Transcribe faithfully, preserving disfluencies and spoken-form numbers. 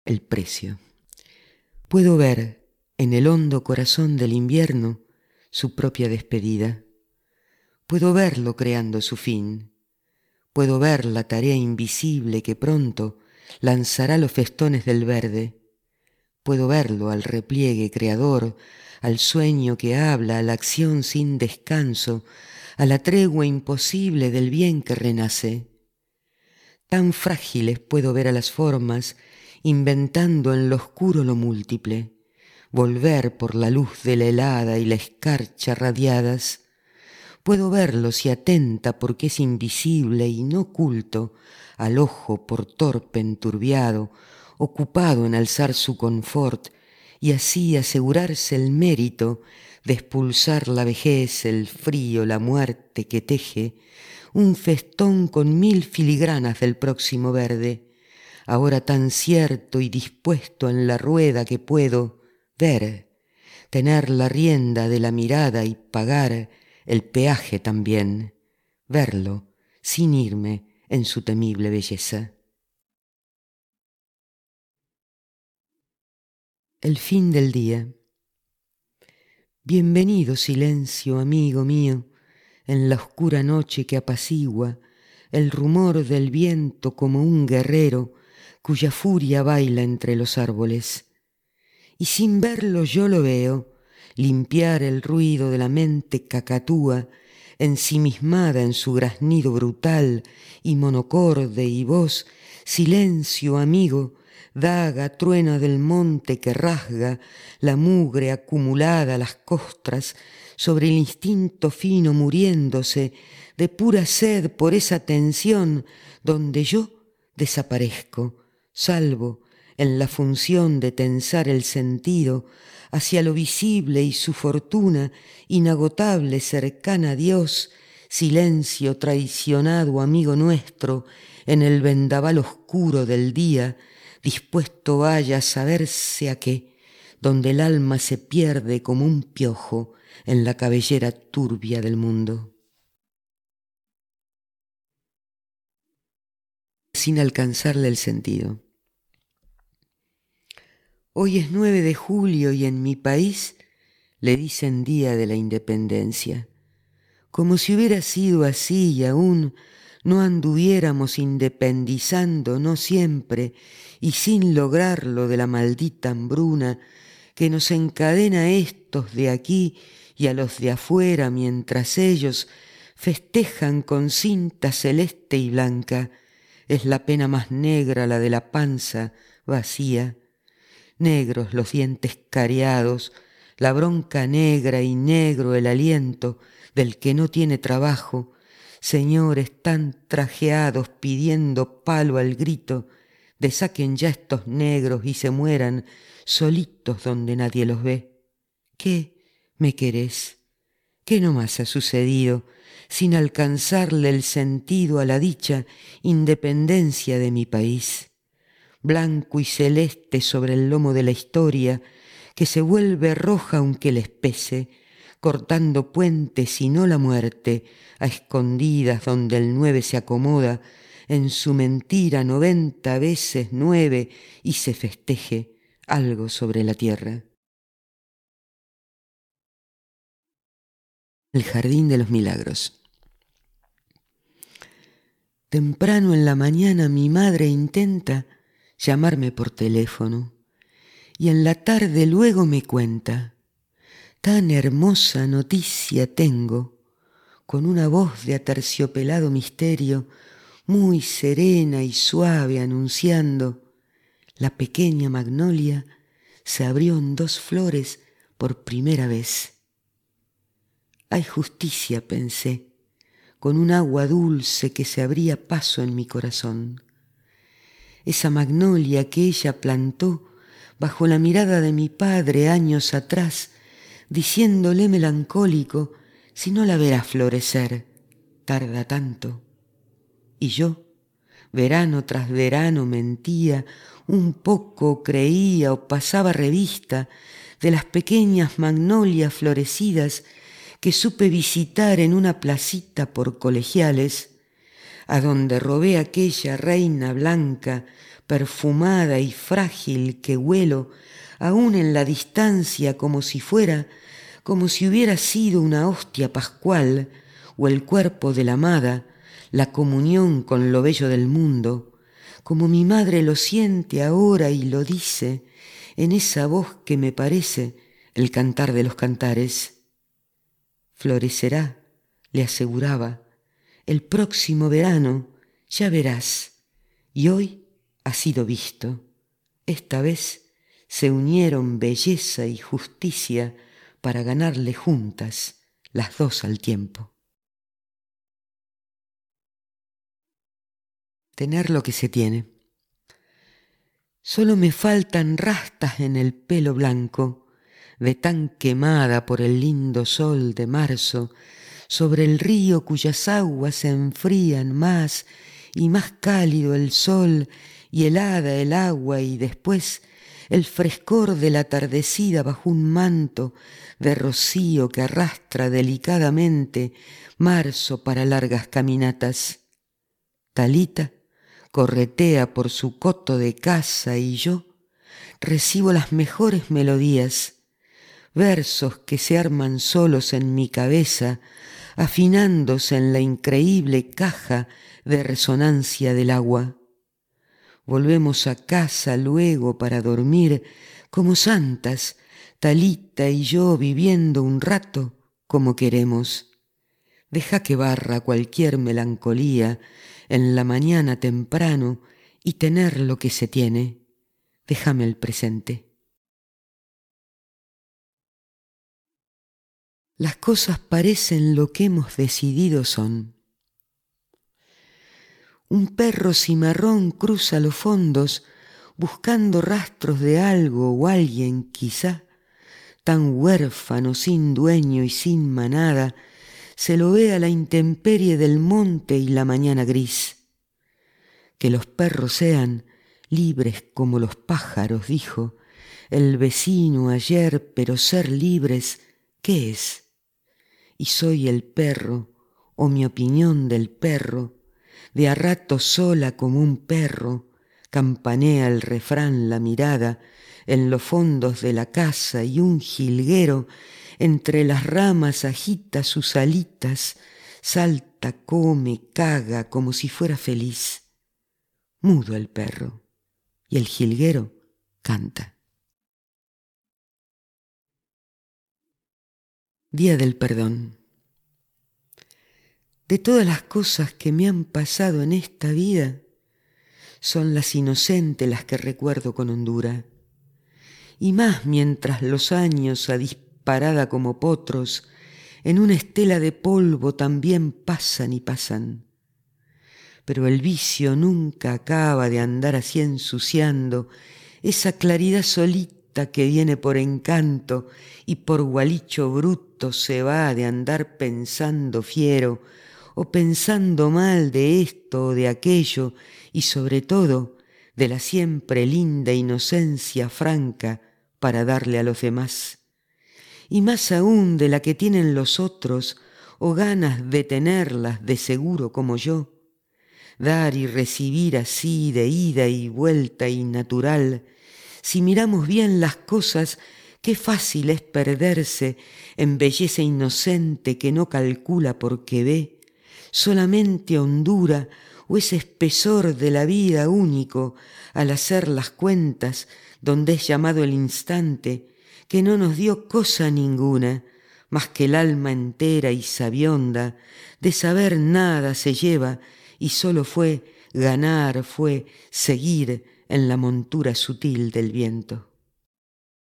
El precio. Puedo ver en el hondo corazón del invierno su propia despedida. Puedo verlo creando su fin. Puedo ver la tarea invisible que pronto lanzará los festones del verde. Puedo verlo al repliegue creador, al sueño que habla, a la acción sin descanso, a la tregua imposible del bien que renace. Tan frágiles puedo ver a las formas, inventando en lo oscuro lo múltiple, volver por la luz de la helada y la escarcha radiadas. Puedo verlo si atenta porque es invisible y no oculto al ojo por torpe enturbiado, ocupado en alzar su confort y así asegurarse el mérito de expulsar la vejez, el frío, la muerte que teje un festón con mil filigranas del próximo verde, ahora tan cierto y dispuesto en la rueda que puedo ver, tener la rienda de la mirada y pagar el peaje también, verlo sin irme en su temible belleza. El fin del día. Bienvenido silencio, amigo mío, en la oscura noche que apacigua el rumor del viento como un guerrero cuya furia baila entre los árboles. Y sin verlo yo lo veo, limpiar el ruido de la mente cacatúa, ensimismada en su graznido brutal y monocorde y voz, silencio amigo, daga truena del monte que rasga la mugre acumulada a las costras sobre el instinto fino muriéndose de pura sed por esa tensión donde yo desaparezco, salvo en la función de tensar el sentido hacia lo visible y su fortuna inagotable cercana a Dios, silencio traicionado amigo nuestro en el vendaval oscuro del día, dispuesto vaya a saberse a qué, donde el alma se pierde como un piojo en la cabellera turbia del mundo. Sin alcanzarle el sentido. Hoy es nueve de julio y en mi país le dicen Día de la Independencia, como si hubiera sido así y aún no anduviéramos independizando, no siempre, y sin lograrlo de la maldita hambruna que nos encadena a estos de aquí y a los de afuera mientras ellos festejan con cinta celeste y blanca. Es la pena más negra la de la panza vacía. Negros los dientes cariados, la bronca negra y negro el aliento del que no tiene trabajo, señores tan trajeados pidiendo palo al grito de saquen ya estos negros y se mueran solitos donde nadie los ve. ¿Qué me querés? ¿Qué no más ha sucedido sin alcanzarle el sentido a la dicha independencia de mi país? Blanco y celeste sobre el lomo de la historia, que se vuelve roja aunque les pese, cortando puentes y no la muerte, a escondidas donde el nueve se acomoda, en su mentira noventa veces nueve y se festeje algo sobre la tierra. El jardín de los milagros. Temprano en la mañana mi madre intenta llamarme por teléfono y en la tarde luego me cuenta: tan hermosa noticia tengo, con una voz de aterciopelado misterio, muy serena y suave anunciando: la pequeña magnolia se abrió en dos flores por primera vez. Hay justicia, pensé, con un agua dulce que se abría paso en mi corazón. Esa magnolia que ella plantó bajo la mirada de mi padre años atrás, diciéndole melancólico: si no la verás florecer, tarda tanto. Y yo, verano tras verano, mentía, un poco creía o pasaba revista de las pequeñas magnolias florecidas que supe visitar en una placita por Colegiales, a donde robé aquella reina blanca perfumada y frágil que huelo, aún en la distancia como si fuera, como si hubiera sido una hostia pascual, o el cuerpo de la amada, la comunión con lo bello del mundo, como mi madre lo siente ahora y lo dice, en esa voz que me parece el cantar de los cantares. Florecerá, le aseguraba, el próximo verano, ya verás, y hoy ha sido visto. Esta vez se unieron belleza y justicia para ganarle juntas, las dos al tiempo. Tener lo que se tiene. Solo me faltan rastas en el pelo blanco, de tan quemada por el lindo sol de marzo, sobre el río cuyas aguas se enfrían más y más cálido el sol y helada el agua, y después el frescor de la atardecida bajo un manto de rocío que arrastra delicadamente marzo para largas caminatas. Talita corretea por su coto de casa y yo recibo las mejores melodías, versos que se arman solos en mi cabeza, afinándose en la increíble caja de resonancia del agua. Volvemos a casa luego para dormir como santas, Talita y yo viviendo un rato como queremos. Deja que barra cualquier melancolía en la mañana temprano y tener lo que se tiene. Déjame el presente. Las cosas parecen lo que hemos decidido son. Un perro cimarrón cruza los fondos buscando rastros de algo o alguien quizá, tan huérfano, sin dueño y sin manada, se lo ve a la intemperie del monte y la mañana gris. Que los perros sean libres como los pájaros, dijo el vecino ayer, pero ser libres, ¿qué es? Y soy el perro, o mi opinión del perro, de a rato sola como un perro, campanea el refrán la mirada en los fondos de la casa, y un jilguero entre las ramas agita sus alitas, salta, come, caga como si fuera feliz. Mudo el perro, y el jilguero canta. Día del perdón. De todas las cosas que me han pasado en esta vida, son las inocentes las que recuerdo con hondura, y más mientras los años a disparada como potros en una estela de polvo también pasan y pasan. Pero el vicio nunca acaba de andar así ensuciando esa claridad solita que viene por encanto y por gualicho bruto se va de andar pensando fiero o pensando mal de esto o de aquello, y sobre todo de la siempre linda inocencia franca para darle a los demás, y más aún de la que tienen los otros o ganas de tenerlas de seguro como yo. Dar y recibir así de ida y vuelta y natural, si miramos bien las cosas, qué fácil es perderse en belleza inocente que no calcula porque ve, solamente hondura o ese espesor de la vida único al hacer las cuentas, donde es llamado el instante, que no nos dio cosa ninguna, más que el alma entera y sabionda, de saber nada se lleva, y solo fue ganar, fue seguir en la montura sutil del viento.